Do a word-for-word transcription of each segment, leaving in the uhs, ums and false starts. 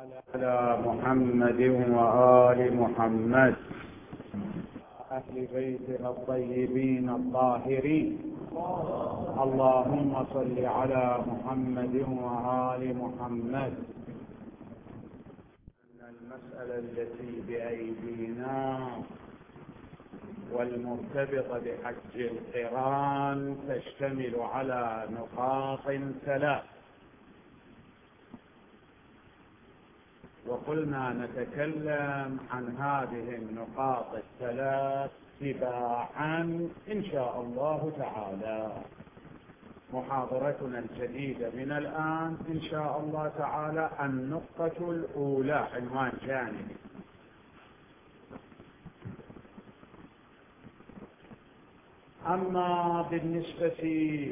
على محمد وآل محمد أهل بيته الطيبين الطاهرين. اللهم صل على محمد وآل محمد. أن المسألة التي بأيدينا والمرتبطة بحج القران تشتمل على نقاط ثلاث، وقلنا نتكلم عن هذه النقاط الثلاث تباعا إن شاء الله تعالى. محاضرتنا الجديدة من الآن إن شاء الله تعالى النقطة الأولى، عنوان جانبي. أما بالنسبة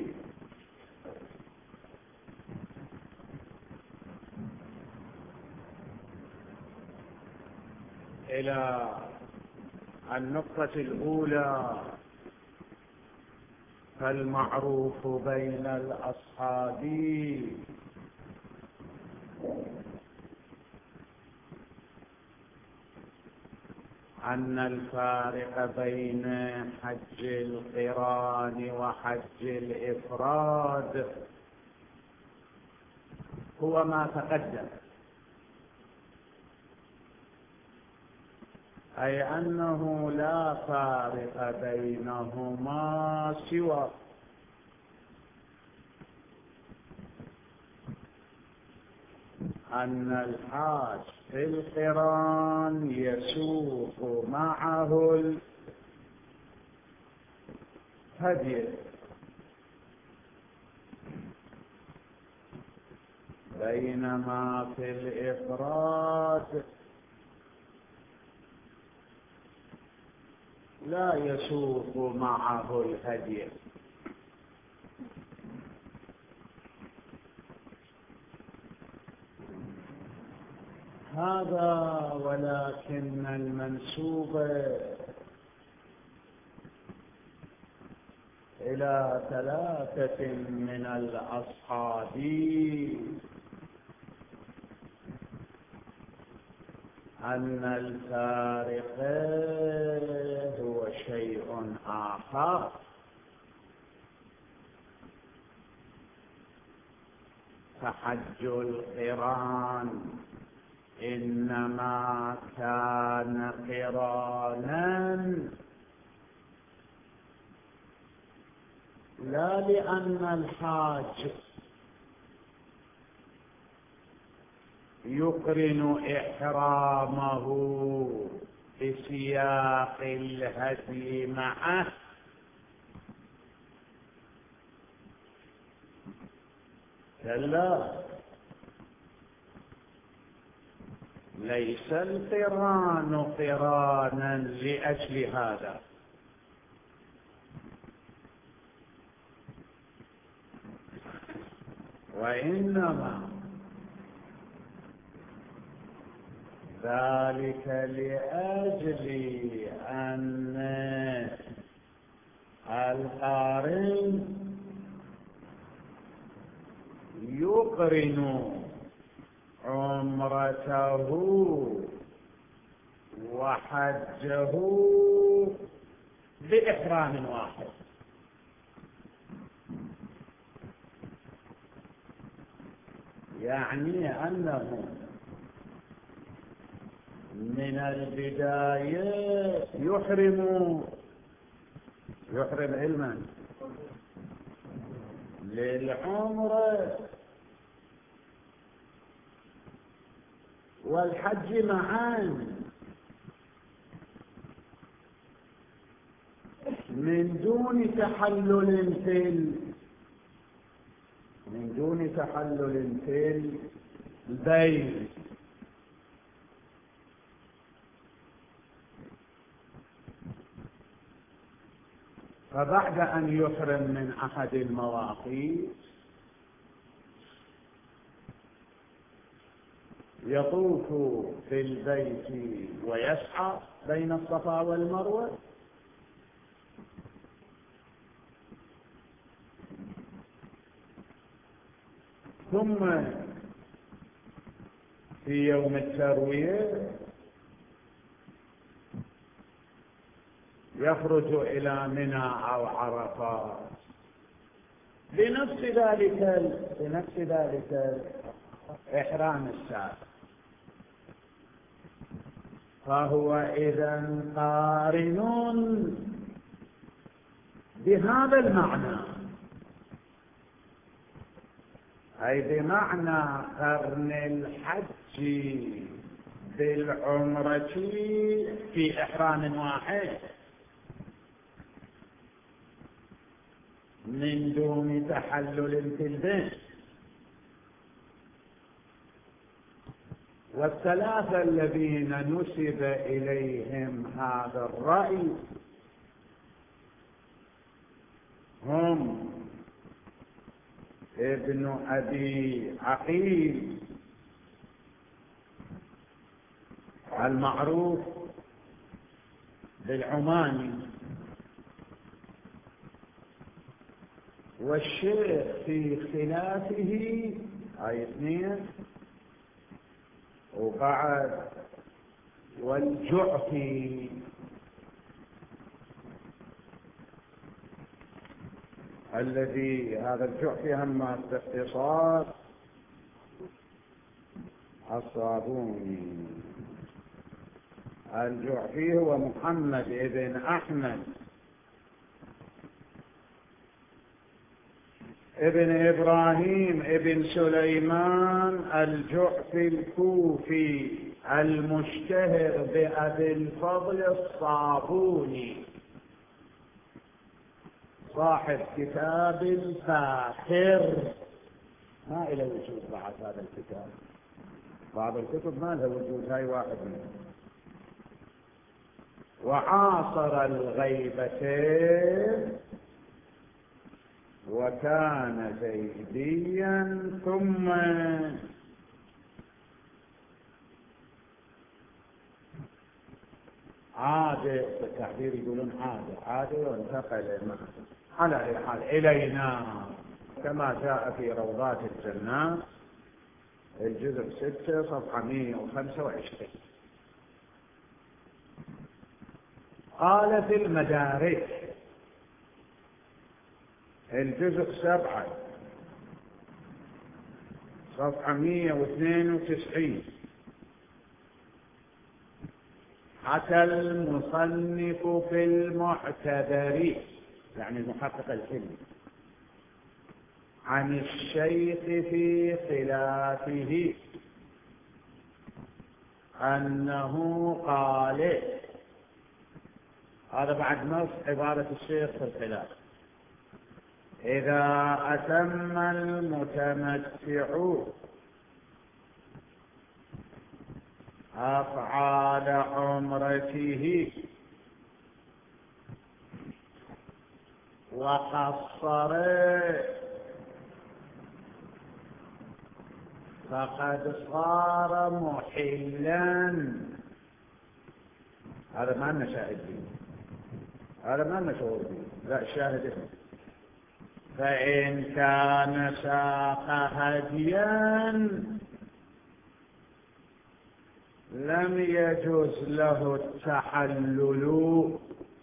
إلى النقطة الأولى فالمعروف بين الأصحاب أن الفارق بين حج القران وحج الإفراد هو ما تقدم، أي أنه لا فارق بينهما سوى أن الحاج في القران يسوق معه الهدي، بينما في الإفراد لا يسوق معه الهدي. هذا ولكن المنسوب إلى ثلاثة من الأصحاب أن الفارق هو شيء آخر. فحج القران إنما كان قرانا لا لأن الحاج يقرن إحرامه بسياق الهدي معه، كلا، ليس القران قرانا لأجل هذا، وإنما ذلك لأجل أن القارن يقرن عمرته وحجه بإحرام واحد. يعني أنه من البداية يحرم يحرم علما للعمرة والحج معا من دون تحلل في من دون تحلل في البيت. فبعد أن يحرم من أحد المواقيت يطوف في البيت ويسعى بين الصفا والمروة، ثم في يوم التروية يخرج إلى منى أو عرفات بنفس ذلك بنفس ذلك إحرام السابق، فهو إذن قارن بهذا المعنى، أي بمعنى قرن الحج بالعمرة في إحرام واحد من دون تحلل في البيت. والثلاثة الذين نسب إليهم هذا الرأي هم ابن أبي عقيل المعروف بالعماني، والشيخ في خلافه هاي اثنين، وبعد والجعفي الذي هذا الجعفي هم باختصار الصابوني. الجعفي هو محمد ابن أحمد ابن إبراهيم ابن سليمان الجعفي الكوفي المشتهر بأبي الفضل الصابوني، صاحب كتاب الفاخر. ما إلى وجود بعد هذا الكتاب، بعض الكتب ما لها وجود، هاي واحد منهم. وعاصر الغيبتين وكان زيديا، ثم عاد بالتعبير يقولون عاد عاد وانتقل على أي حال إلينا كما جاء في روضات الجنات الجزء ستة صفحة مئة وخمسة وعشرين. قال في المدارك الجزء سبعة صفحة مئة واثنين وتسعين: حكى المصنف في المعتبر، يعني المحقق العلمي، عن الشيخ في خلافه أنه قال، هذا بعد نص عبارة الشيخ في الخلاف: إذا أتم المتمتع أفعال عمرته وقصر فقد صار محلا. هذا ما لنا شاهد فيه، هذا ما لنا شعور فيه، لا الشاهد اسمه. فإن كان ساق هديا لم يجوز له التحلل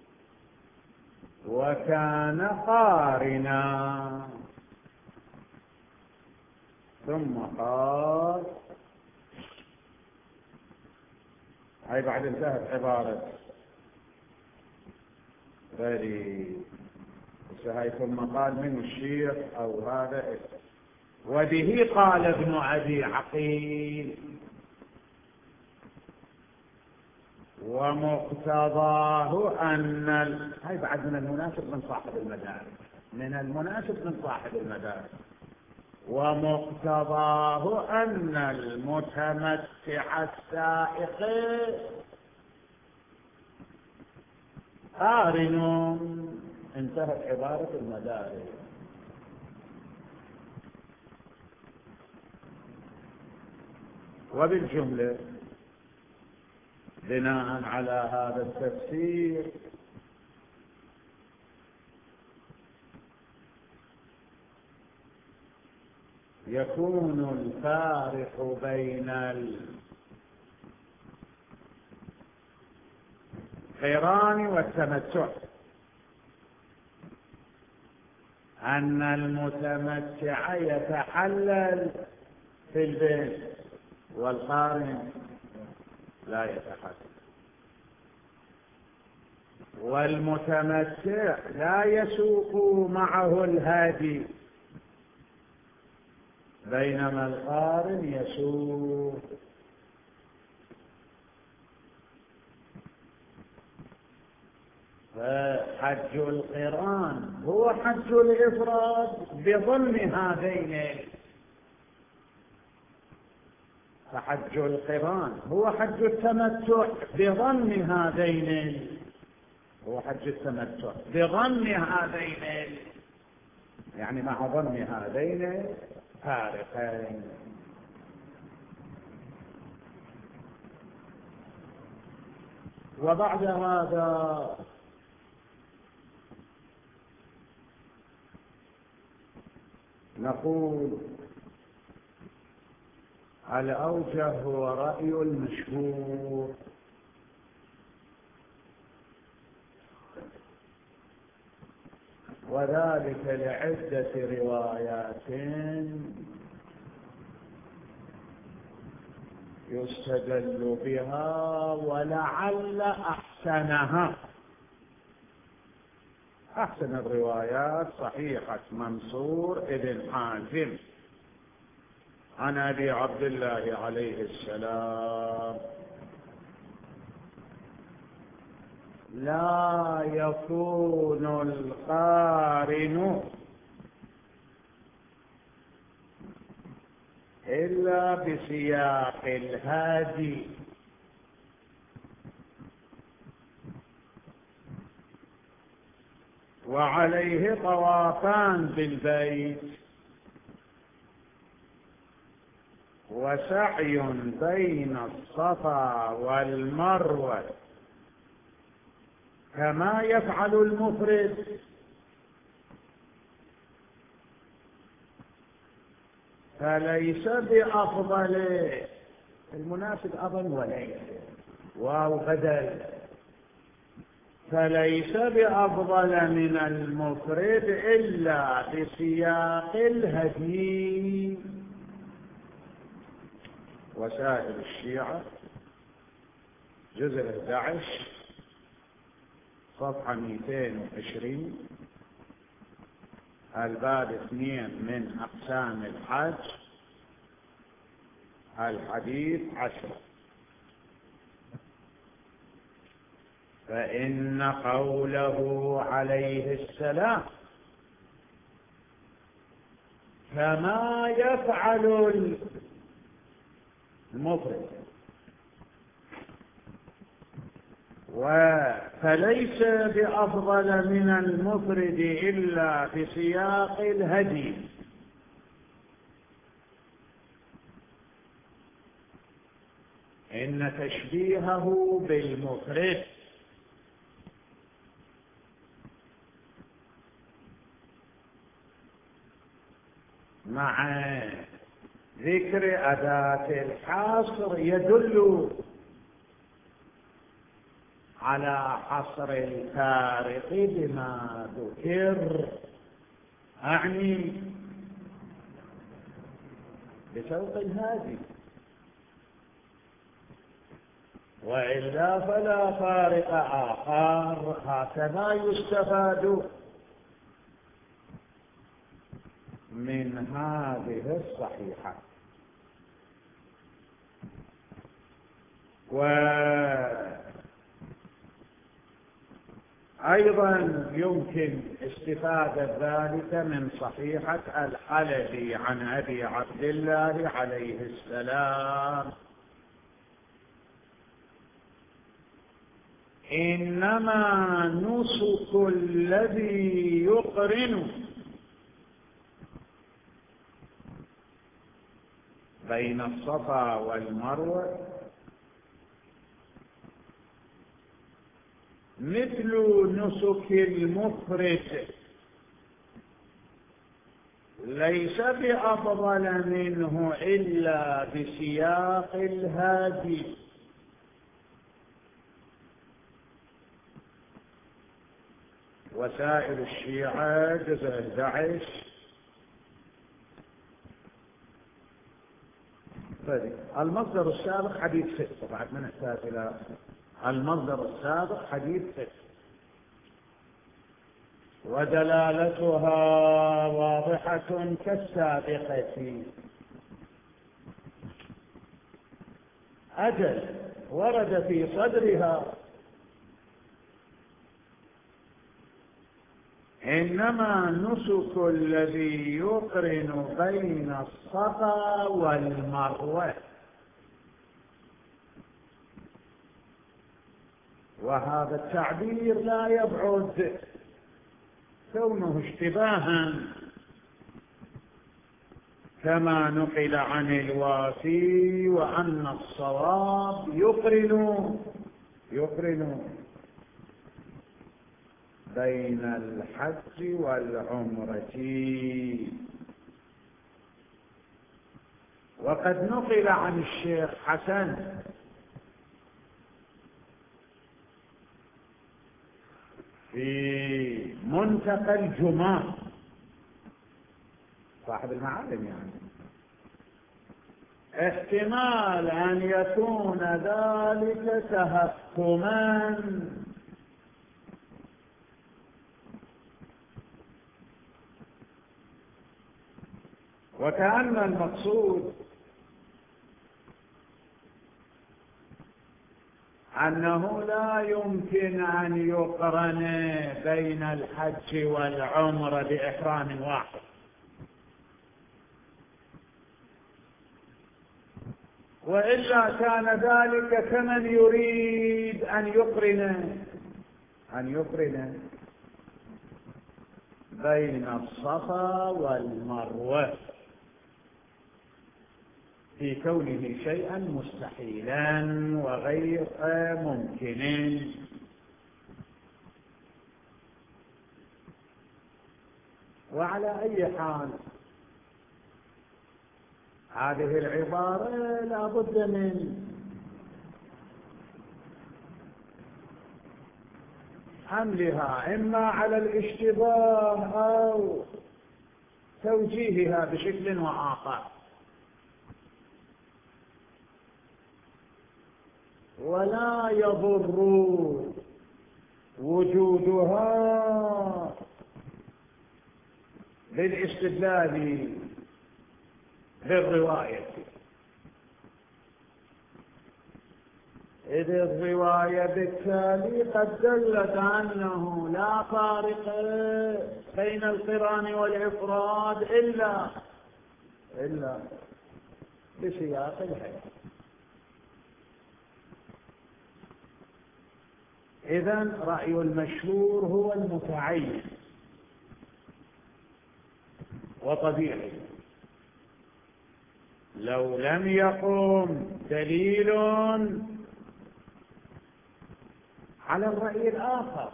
وكان قارنا. ثم قال، هاي بعد انتهت عبارة غيري، هاي ثم قال من الشيخ أو هذا، وبه قال ابن أبي عقيل ومقتضاه أن ال... هاي بعد من المناسب من صاحب المدارس، من المناسب من صاحب المدارس. ومقتضاه أن المتمتع السائق قارن. انتهت عبارة المدارس. وبالجملة بناء على هذا التفسير يكون الفارق بين القران والتمتع أن المتمتع يتحلل في البيت والقارن لا يتحلل، والمتمتع لا يسوق معه الهادي بينما القارن يسوق. فحج القران هو حج الإفراد بضم هذين، فحج القران هو حج التمتع بضم هذين، هو حج التمتع بضم هذين، يعني مع ضم هذين فارقين. وبعد هذا نقول الأوجه هو رأي المشهور، وذلك لعدة روايات يستدل بها، ولعل أحسنها أحسن الروايات صحيحة منصور ابن حازم عن أبي عبد الله عليه السلام: لا يكون القارن إلا بسياق الهادي، وعليه طوافان بالبيت وسعي بين الصفا والمروة كما يفعل المفرد، فليس بأفضل، المناسب أظن وليس واو بدل، فليس بأفضل من المفرد إلا بسياق الهدي. وسائل الشيعة جزء أحد عشر صفحة مئتين وعشرين، الباب اثنين من أقسام الحج، الحديث عشر: فإن قوله عليه السلام كما يفعل المفرد فليس بأفضل من المفرد إلا بسياق الهدي، إن تشبيهه بالمفرد مع ذكر أداة الحصر يدل على حصر الفارق بما ذكر، أعني بسوق الهادي، وإلا فلا فارق آخر. هكذا يستفاد من هذه الصحيحة. وأيضا يمكن استفادة ذلك من صحيحة الحلبي عن أبي عبد الله عليه السلام: إنما نسك الذي يقرن بين الصفا والمروة مثل نسك المفرد ليس بأفضل منه إلا بسياق الهادي. وسائل الشيعة جزء أحد عشر. المصدر السابق حديث ست، بعد ما نحتاج إلى المصدر السابق حديث ست، ودلالتها واضحة كالسابقة. أجل ورد في صدرها إنما نسك الذي يقرن بين الصفا والمروة، وهذا التعبير لا يبعد كونه اشتباها، كما نقل عن الوافي وأن الصواب يقرن يقرن بين الحج والعمرة. وقد نقل عن الشيخ حسن في منتقى الجماع صاحب المعالم يعني احتمال أن يكون ذلك تهكما، وكأن المقصود أنه لا يمكن أن يقرن بين الحج والعمرة بإحرام واحد، وإلا كان ذلك كمن يريد أن يقرن أن يقرن بين الصفا والمروة في كونه شيئا مستحيلا وغير ممكن. وعلى أي حال هذه العبارة لا بد من حملها إما على الاشتباه أو توجيهها بشكل وآخر، ولا يضر وجودها بالاستدلال بالرواية، إذ الرواية بالتالي قد دلت أنه لا فارق بين القران والإفراد إلا إلا بسياق الحديث. إذن رأي المشهور هو المتعين وطبيعي، لو لم يقم دليل على الرأي الآخر،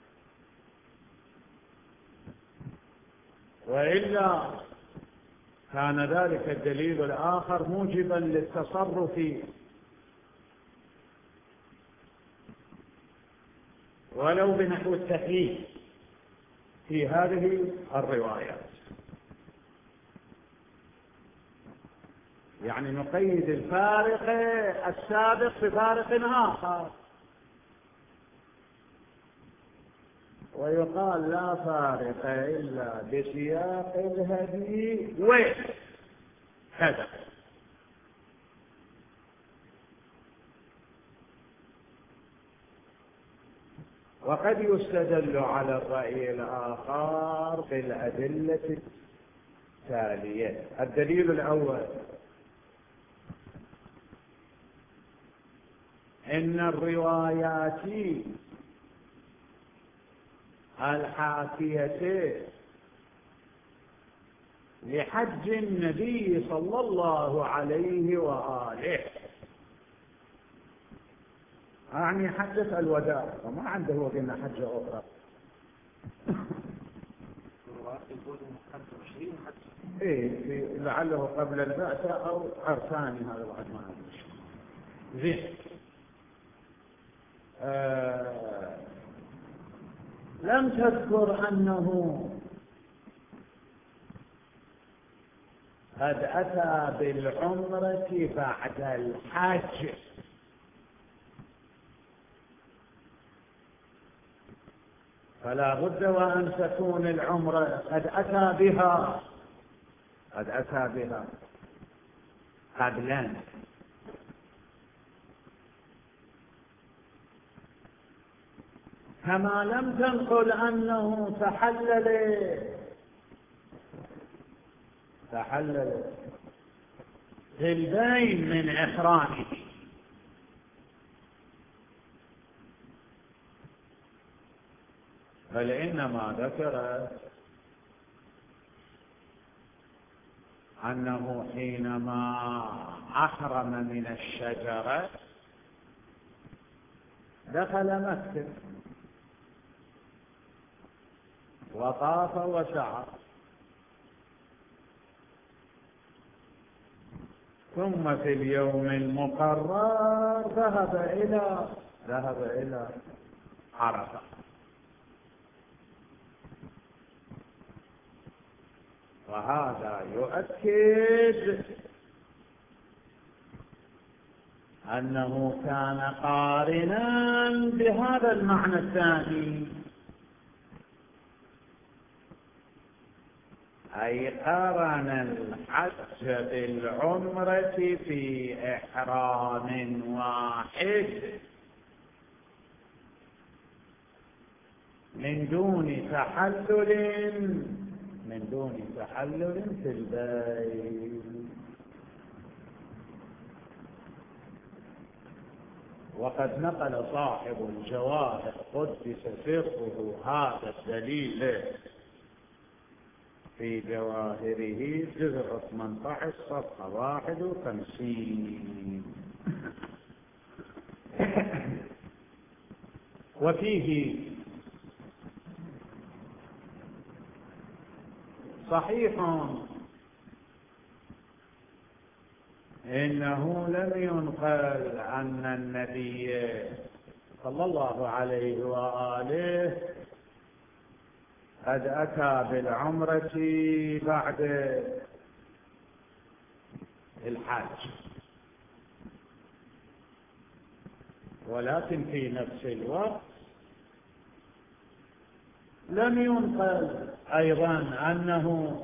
وإلا كان ذلك الدليل الآخر موجبا للتصرف ولو بنحو التكليف في هذه الروايات. يعني نقيد الفارق السابق بفارق آخر، ويقال لا فارق إلا بسياق الهدي وكذا. وقد يستدل على الرأي الآخر بالأدلة التالية. الدليل الأول: إن الروايات الحاكية لحج النبي صلى الله عليه وآله، يعني حجة الوداع، وما عنده قلنا حجة أخرى. إيه لعله قبل البعثة أو عرفاني، هذا بعد ما أدري. زين. آه لم تذكر أنه قد أتى بالعمرة بعد الحج، فلا بد وأن تكون العمرة قد أتى بها قد أتى بها قبلا. كما لم تنقل أنه تحلل تحلل في البين من إحرامه، بل إنما ذكر أنه حينما أحرم من الشجرة دخل مكة وطاف وسعى، ثم في اليوم المقرر ذهب إلى ذهب إلى عرفة. وهذا يؤكد أنه كان قارنا بهذا المعنى الثاني، أي قارن الحج بالعمرة في إحرام واحد من دون تحلل من دون تحلل في البيت. وقد نقل صاحب الجواهر قدس سره هذا الدليل في جواهره جزء ثمانية عشر صفحة واحد وخمسين. وفيه صحيح إنه لم ينقل أن النبي صلى الله عليه وآله قد أتى بالعمرة بعد الحج، ولكن في نفس الوقت لم ينقل أيضا أنه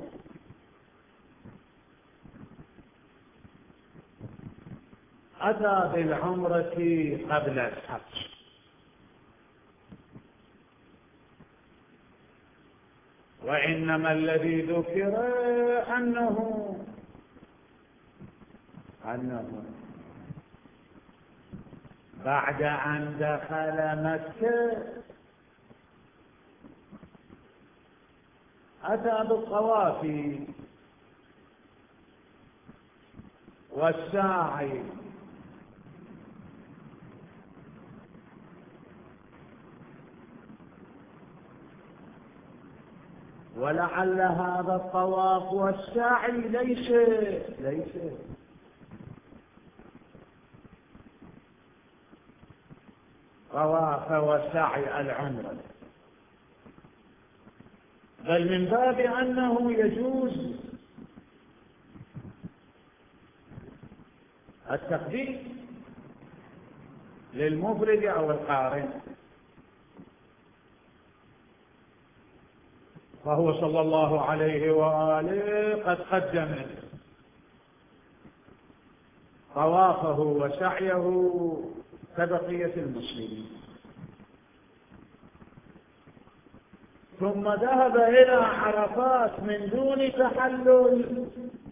أتى بالعمرة قبل الحج، وإنما الذي ذكر أنه أنه بعد أن دخل مكة أتى بالطواف والسعي ولعل هذا الطواف والسعي ليس ليس طواف وسعي العمرة، بل من باب أنه يجوز التقديم للمفرد أو القارن، فهو صلى الله عليه وآله قد قدم طوافه وسعيه كبقية المسلمين، ثم ذهب إلى عرفات من دون تحلل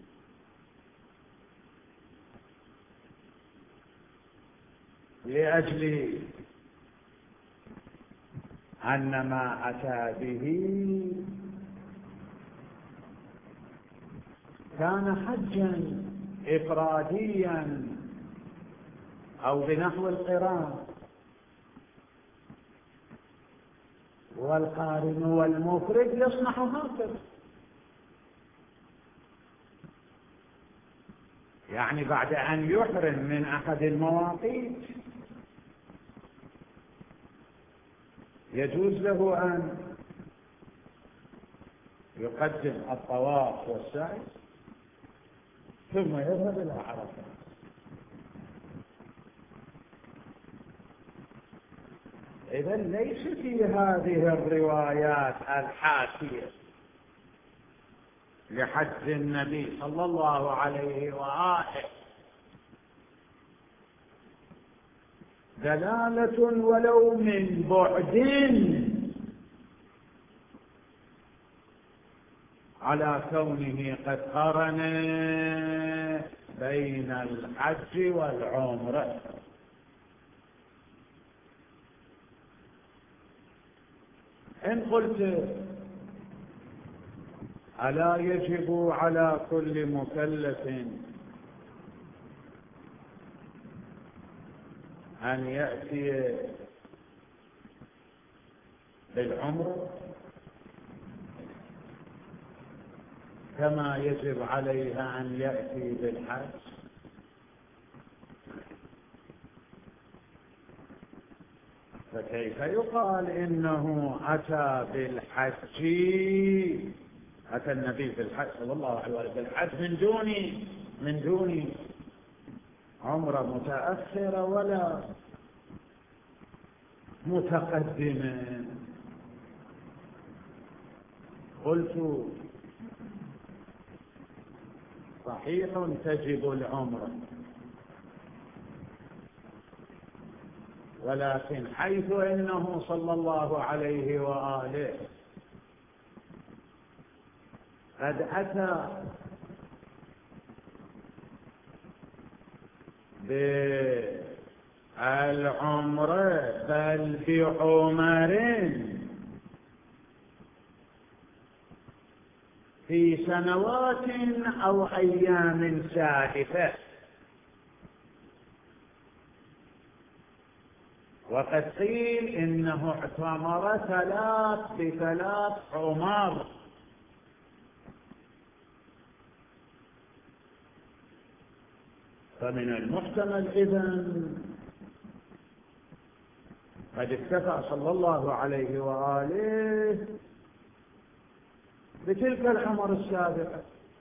لأجل أن ما أتى به كان حجا إفراديا أو بنحو القران، والقارن والمفرد يصنع هكذا. يعني بعد أن يحرم من أحد المواقيت يجوز له أن يقدم الطواف والسعي ثم يذهب إلى عرفة. إذن ليس في هذه الروايات الحاشية لحج النبي صلى الله عليه وآله دلالة ولو من بعد على كونه قد قرن بين الحج والعمرة. إن قلت ألا يجب على كل مكلف أن يأتي بالعمرة كما يجب عليها أن يأتي بالحج؟ فكيف يقال إنه أتى بالحج، أتى النبي بالحج صلى الله عليه وسلم بالحج من دون من دون عمرة متأخرة ولا متقدمة؟ قلت صحيح تجب العمرة، ولكن حيث إنه صلى الله عليه وآله قد أتى بالعمرة بل بعمر في سنوات أو أيام سالفة، وقد قيل إنه اعتمر ثلاث بثلاث عمر، فمن المحتمل إذن قد اكتفى صلى الله عليه وآله بتلك العمر السابقة،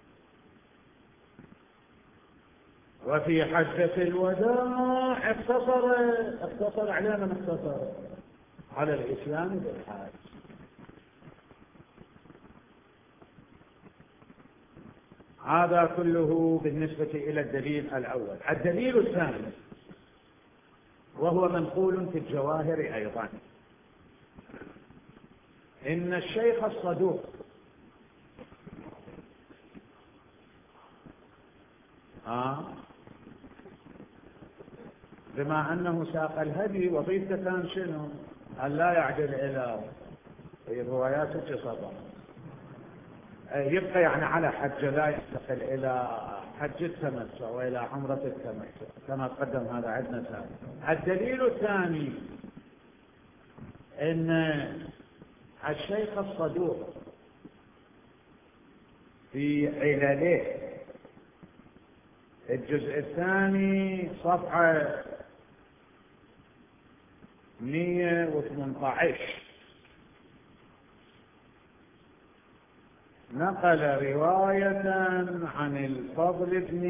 وفي حجة الوداع اقتصر اقتصر على من اقتصر على الإسلام بالحج. هذا كله بالنسبة إلى الدليل الأول. الدليل الثاني وهو منقول في الجواهر أيضا، إن الشيخ الصدوق آه بما أنه ساق الهدي وظيفته كان شنو؟ أن لا يعدل إلى في روايات التصرف، يبقى يعني على حج لا ينتقل إلى حج التمتع وإلى عمرة التمتع كما قدم هذا عندنا سابقا. الدليل الثاني إن الشيخ الصدوق في علله الجزء الثاني صفحة مئة وثمانية عشر نقل رواية عن الفضل بن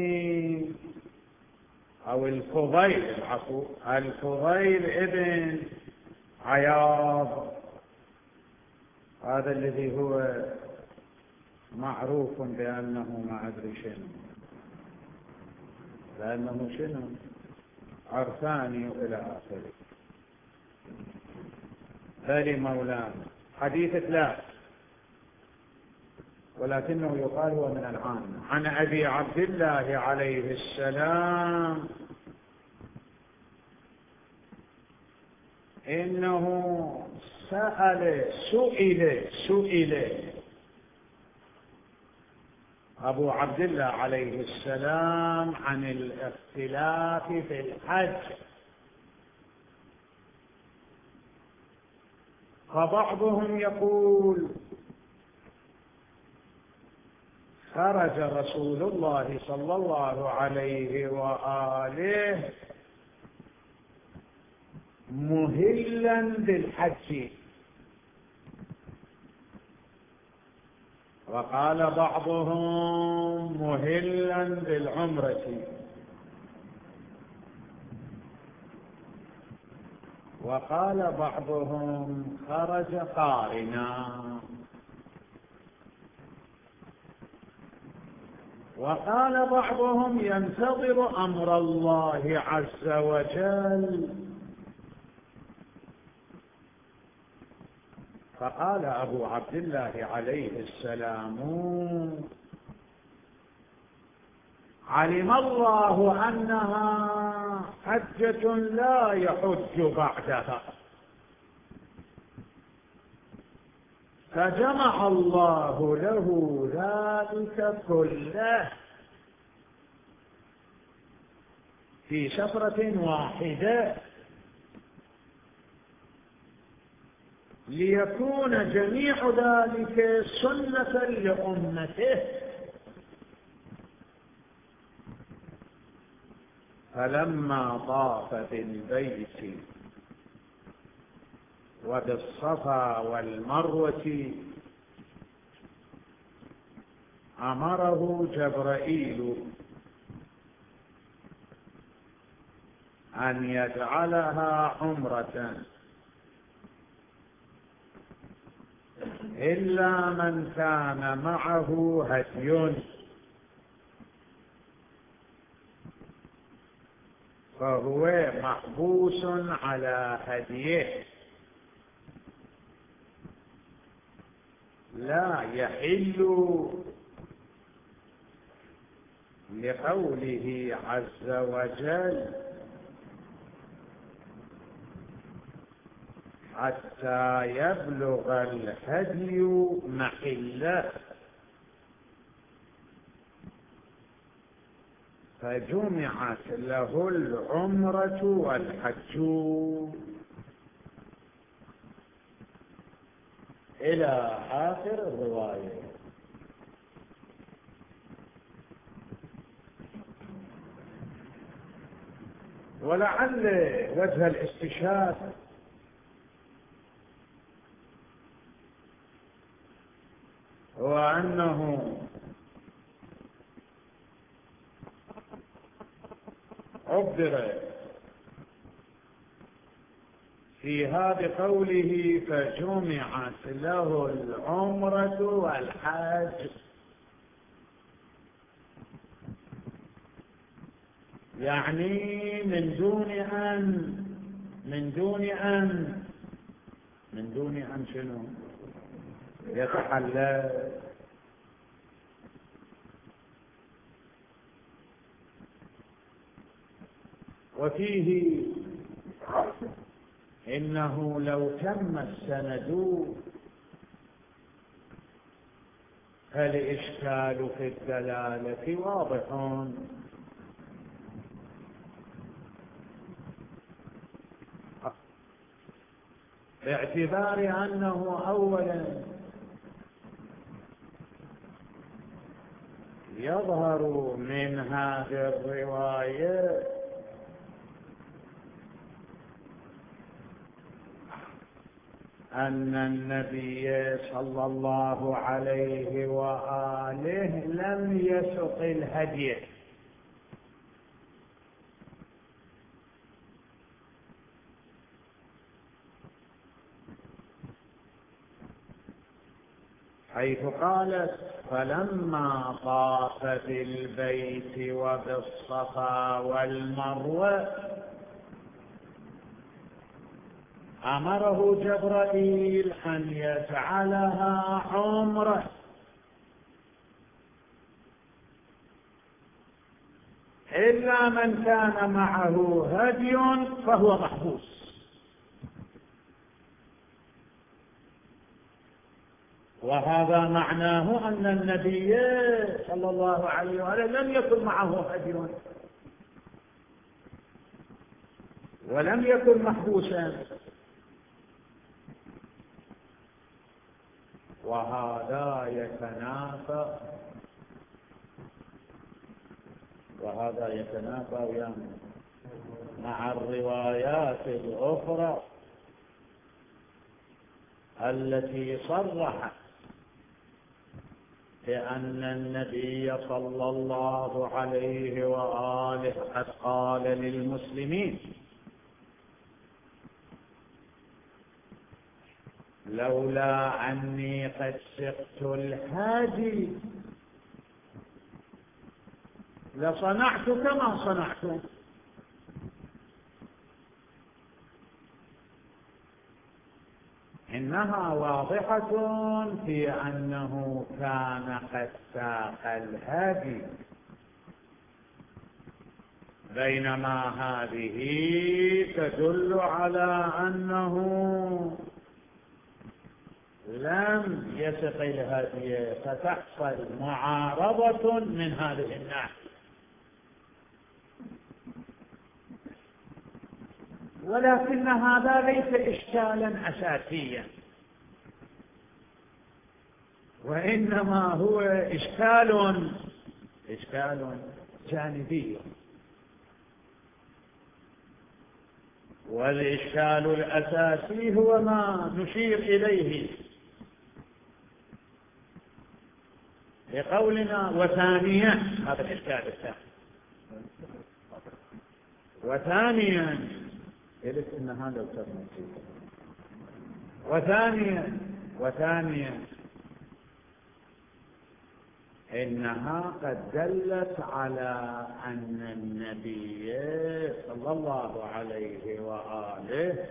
أو الفضيل العفو الفضيل ابن عياض، هذا الذي هو معروف بأنه ما أدري شنو، لأنه شنو عرفاني إلى آخره، بل مولانا حديث ثلاث، ولكنه يقال هو من العام. عن أبي عبد الله عليه السلام إنه سأل سئل سئل أبو عبد الله عليه السلام عن الاختلاف في الحج، فبعضهم يقول خرج رسول الله صلى الله عليه وآله مهلا بالحج، وقال بعضهم مهلا بالعمرة، وقال بعضهم خرج قارنا، وقال بعضهم ينتظر أمر الله عز وجل. فقال أبو عبد الله عليه السلام: علم الله أنها حجة لا يحج بعدها، فجمع الله له ذلك كله في سفرة واحدة، ليكون جميع ذلك سنة لأمته. فلما طاف بالبيت وبالصفا والمروة أمره جبرائيل أن يجعلها عمرة، إلا من كان معه هدي، فهو محبوس على هديه، لا يحل لقوله عز وجل: حتى يبلغ الهدي محله. فجمعت له العمرة والحج إلى آخر الرواية. ولعل وجه الاستشهاد هو أنه عبر في هذا قوله: فجمعت له العمرة والحج، يعني من دون أن من دون أن من دون أن شنو يتحلل. وفيه إنه لو تم السند فالإشكال في الدلالة واضح، باعتبار أنه أولا يظهر من هذه الرواية أن النبي صلى الله عليه وآله لم يسق الهدي، حيث قالت: فلما طاف بالبيت وبالصفا والمروة أمره جبرائيل أن يجعلها عمرة، إلا من كان معه هدي فهو محبوس. وهذا معناه أن النبي صلى الله عليه وآله لم يكن معه هدي ولم يكن محبوسا، وهذا يتنافى وهذا يتنافى مع الروايات الأخرى التي صرحت بأن النبي صلى الله عليه وآله قد قال للمسلمين: لولا أني قد سقت الهادي لصنعت كما صنعت. إنها واضحة في أنه كان قد ساق الهادي، بينما هذه تدل على أنه لم يسق الهادي، فتحصل معارضة من هذه الناحية. ولكن هذا ليس إشكالا أساسيا، وإنما هو إشكال إشكال جانبي. والإشكال الأساسي هو ما نشير إليه بقولنا وثانيا. هذا الإشكال الثاني. وثانيا قلت إن هذا الكلام. وثانيا وثانيا إنها قد دلت على أن النبي صلى الله عليه وآله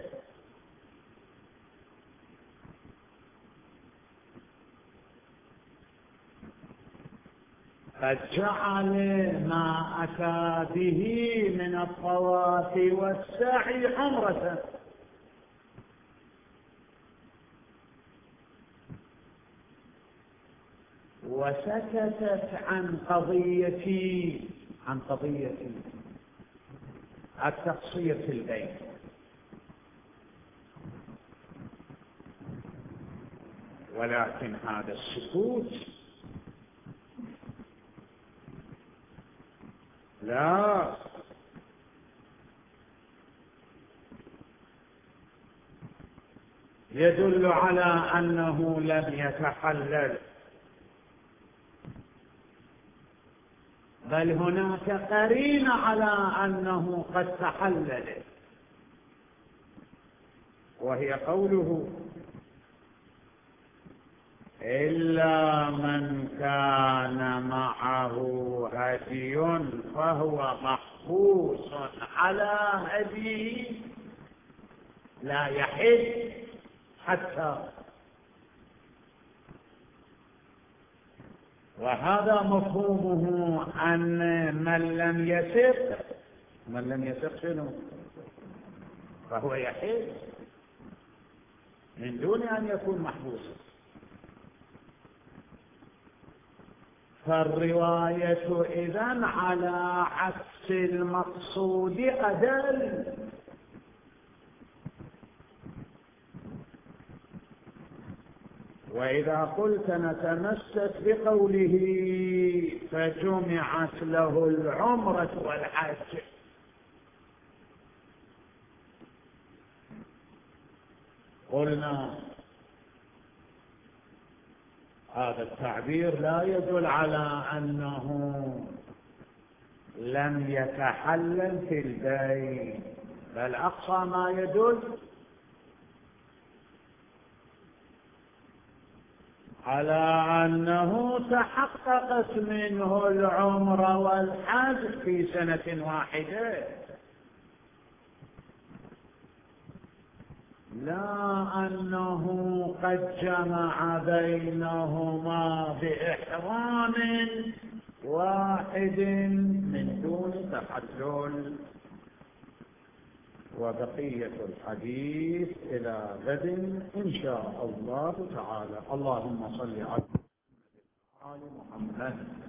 قد جعل ما أتى به من الطواف والسعي عمرة، وسكتت عن قضية عن قضية التقصير في البيت. ولكن هذا السكوت لا يدل على أنه لم يتحلل، بل هناك قرينة على أنه قد تحلل، وهي قوله: إلا من كان معه هدي فهو محبوس على هديه لا يحل حتى. وهذا مفهومه أن من لم يسق من لم يسق شنو؟ فهو يحل من دون أن يكون محبوسا. فالرواية إذن على عكس المقصود أدل. وإذا قلت نتمسك بقوله فجمعت له العمرة والحج، قلنا هذا التعبير لا يدل على أنه لم يتحلل في البيت، بل أقصى ما يدل على أنه تحققت منه العمرة والحج في سنة واحدة، لا أنه قد جمع بينهما بإحرام واحد من دون تحلل. وبقية الحديث إلى غد إن شاء الله تعالى. اللهم صل على محمد.